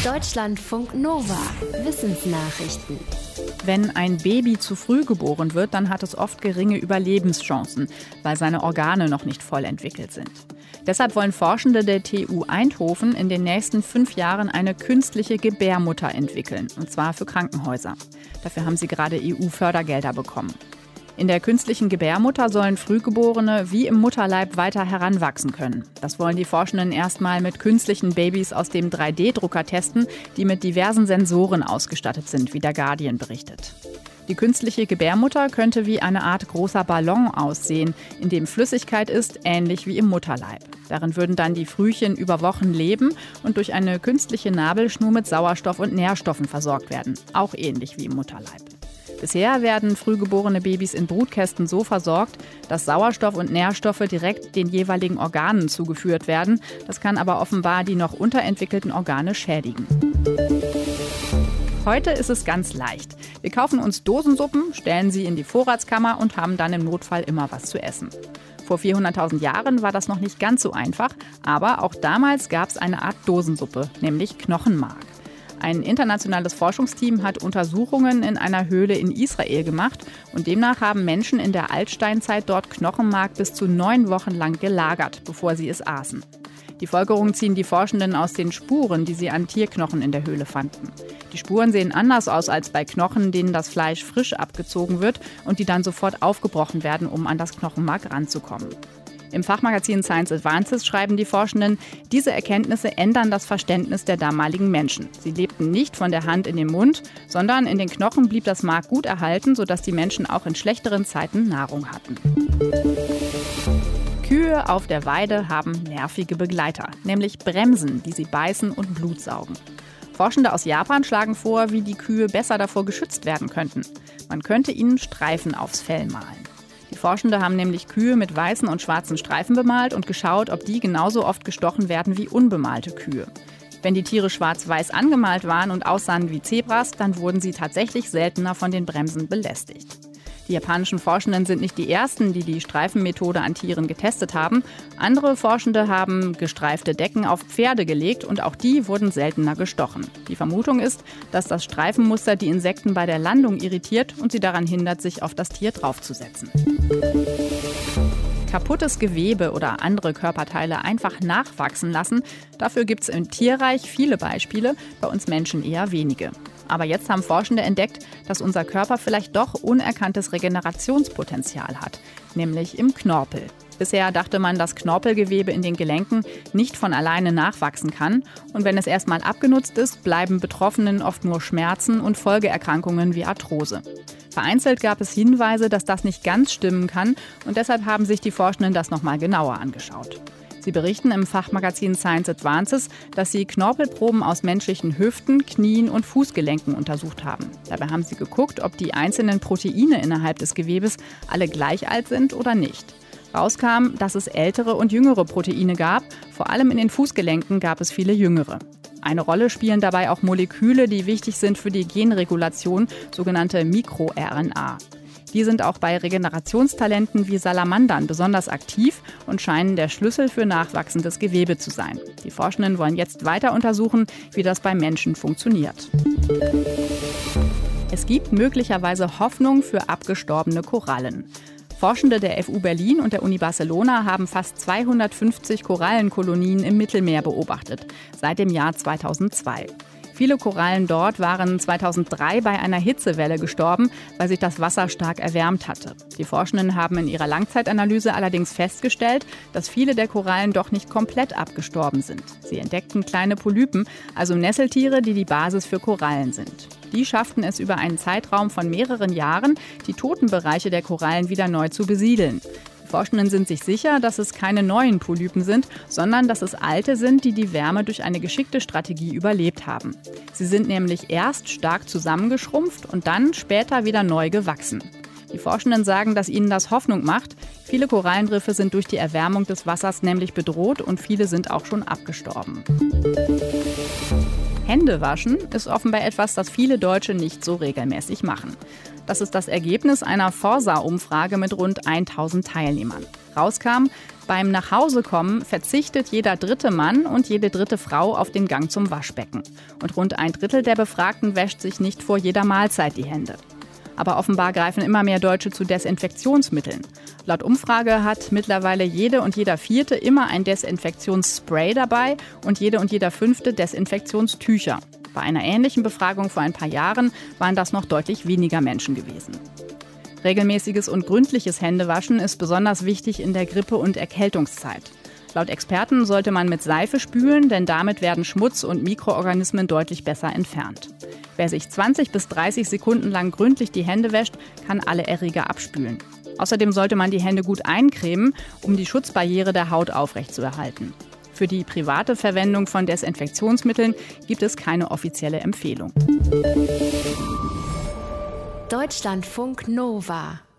Deutschlandfunk Nova. Wissensnachrichten. Wenn ein Baby zu früh geboren wird, dann hat es oft geringe Überlebenschancen, weil seine Organe noch nicht voll entwickelt sind. Deshalb wollen Forschende der TU Eindhoven in den nächsten 5 Jahren eine künstliche Gebärmutter entwickeln, und zwar für Krankenhäuser. Dafür haben sie gerade EU-Fördergelder bekommen. In der künstlichen Gebärmutter sollen Frühgeborene wie im Mutterleib weiter heranwachsen können. Das wollen die Forschenden erstmal mit künstlichen Babys aus dem 3D-Drucker testen, die mit diversen Sensoren ausgestattet sind, wie der Guardian berichtet. Die künstliche Gebärmutter könnte wie eine Art großer Ballon aussehen, in dem Flüssigkeit ist, ähnlich wie im Mutterleib. Darin würden dann die Frühchen über Wochen leben und durch eine künstliche Nabelschnur mit Sauerstoff und Nährstoffen versorgt werden, auch ähnlich wie im Mutterleib. Bisher werden frühgeborene Babys in Brutkästen so versorgt, dass Sauerstoff und Nährstoffe direkt den jeweiligen Organen zugeführt werden. Das kann aber offenbar die noch unterentwickelten Organe schädigen. Heute ist es ganz leicht. Wir kaufen uns Dosensuppen, stellen sie in die Vorratskammer und haben dann im Notfall immer was zu essen. Vor 400.000 Jahren war das noch nicht ganz so einfach, aber auch damals gab es eine Art Dosensuppe, nämlich Knochenmark. Ein internationales Forschungsteam hat Untersuchungen in einer Höhle in Israel gemacht und demnach haben Menschen in der Altsteinzeit dort Knochenmark bis zu 9 Wochen lang gelagert, bevor sie es aßen. Die Folgerung ziehen die Forschenden aus den Spuren, die sie an Tierknochen in der Höhle fanden. Die Spuren sehen anders aus als bei Knochen, denen das Fleisch frisch abgezogen wird und die dann sofort aufgebrochen werden, um an das Knochenmark ranzukommen. Im Fachmagazin Science Advances schreiben die Forschenden, diese Erkenntnisse ändern das Verständnis der damaligen Menschen. Sie lebten nicht von der Hand in den Mund, sondern in den Knochen blieb das Mark gut erhalten, sodass die Menschen auch in schlechteren Zeiten Nahrung hatten. Kühe auf der Weide haben nervige Begleiter, nämlich Bremsen, die sie beißen und Blut saugen. Forschende aus Japan schlagen vor, wie die Kühe besser davor geschützt werden könnten. Man könnte ihnen Streifen aufs Fell malen. Die Forschende haben nämlich Kühe mit weißen und schwarzen Streifen bemalt und geschaut, ob die genauso oft gestochen werden wie unbemalte Kühe. Wenn die Tiere schwarz-weiß angemalt waren und aussahen wie Zebras, dann wurden sie tatsächlich seltener von den Bremsen belästigt. Die japanischen Forschenden sind nicht die ersten, die die Streifenmethode an Tieren getestet haben. Andere Forschende haben gestreifte Decken auf Pferde gelegt und auch die wurden seltener gestochen. Die Vermutung ist, dass das Streifenmuster die Insekten bei der Landung irritiert und sie daran hindert, sich auf das Tier draufzusetzen. Kaputtes Gewebe oder andere Körperteile einfach nachwachsen lassen, dafür gibt es im Tierreich viele Beispiele, bei uns Menschen eher wenige. Aber jetzt haben Forschende entdeckt, dass unser Körper vielleicht doch unerkanntes Regenerationspotenzial hat, nämlich im Knorpel. Bisher dachte man, dass Knorpelgewebe in den Gelenken nicht von alleine nachwachsen kann. Und wenn es erstmal abgenutzt ist, bleiben Betroffenen oft nur Schmerzen und Folgeerkrankungen wie Arthrose. Vereinzelt gab es Hinweise, dass das nicht ganz stimmen kann und deshalb haben sich die Forschenden das nochmal genauer angeschaut. Sie berichten im Fachmagazin Science Advances, dass sie Knorpelproben aus menschlichen Hüften, Knien und Fußgelenken untersucht haben. Dabei haben sie geguckt, ob die einzelnen Proteine innerhalb des Gewebes alle gleich alt sind oder nicht. Rauskam, dass es ältere und jüngere Proteine gab. Vor allem in den Fußgelenken gab es viele jüngere. Eine Rolle spielen dabei auch Moleküle, die wichtig sind für die Genregulation, sogenannte MikroRNA. Die sind auch bei Regenerationstalenten wie Salamandern besonders aktiv und scheinen der Schlüssel für nachwachsendes Gewebe zu sein. Die Forschenden wollen jetzt weiter untersuchen, wie das beim Menschen funktioniert. Es gibt möglicherweise Hoffnung für abgestorbene Korallen. Forschende der FU Berlin und der Uni Barcelona haben fast 250 Korallenkolonien im Mittelmeer beobachtet, seit dem Jahr 2002. Viele Korallen dort waren 2003 bei einer Hitzewelle gestorben, weil sich das Wasser stark erwärmt hatte. Die Forschenden haben in ihrer Langzeitanalyse allerdings festgestellt, dass viele der Korallen doch nicht komplett abgestorben sind. Sie entdeckten kleine Polypen, also Nesseltiere, die die Basis für Korallen sind. Die schafften es über einen Zeitraum von mehreren Jahren, die toten Bereiche der Korallen wieder neu zu besiedeln. Die Forschenden sind sich sicher, dass es keine neuen Polypen sind, sondern dass es alte sind, die die Wärme durch eine geschickte Strategie überlebt haben. Sie sind nämlich erst stark zusammengeschrumpft und dann später wieder neu gewachsen. Die Forschenden sagen, dass ihnen das Hoffnung macht. Viele Korallenriffe sind durch die Erwärmung des Wassers nämlich bedroht und viele sind auch schon abgestorben. Hände waschen ist offenbar etwas, das viele Deutsche nicht so regelmäßig machen. Das ist das Ergebnis einer Forsa-Umfrage mit rund 1000 Teilnehmern. Rauskam, Beim Nachhausekommen verzichtet jeder dritte Mann und jede dritte Frau auf den Gang zum Waschbecken. Und rund 1/3 der Befragten wäscht sich nicht vor jeder Mahlzeit die Hände. Aber offenbar greifen immer mehr Deutsche zu Desinfektionsmitteln. Laut Umfrage hat mittlerweile jede und jeder Vierte immer ein Desinfektionsspray dabei und jeder Fünfte Desinfektionstücher. Bei einer ähnlichen Befragung vor ein paar Jahren waren das noch deutlich weniger Menschen gewesen. Regelmäßiges und gründliches Händewaschen ist besonders wichtig in der Grippe- und Erkältungszeit. Laut Experten sollte man mit Seife spülen, denn damit werden Schmutz und Mikroorganismen deutlich besser entfernt. Wer sich 20 bis 30 Sekunden lang gründlich die Hände wäscht, kann alle Erreger abspülen. Außerdem sollte man die Hände gut eincremen, um die Schutzbarriere der Haut aufrechtzuerhalten. Für die private Verwendung von Desinfektionsmitteln gibt es keine offizielle Empfehlung. Deutschlandfunk Nova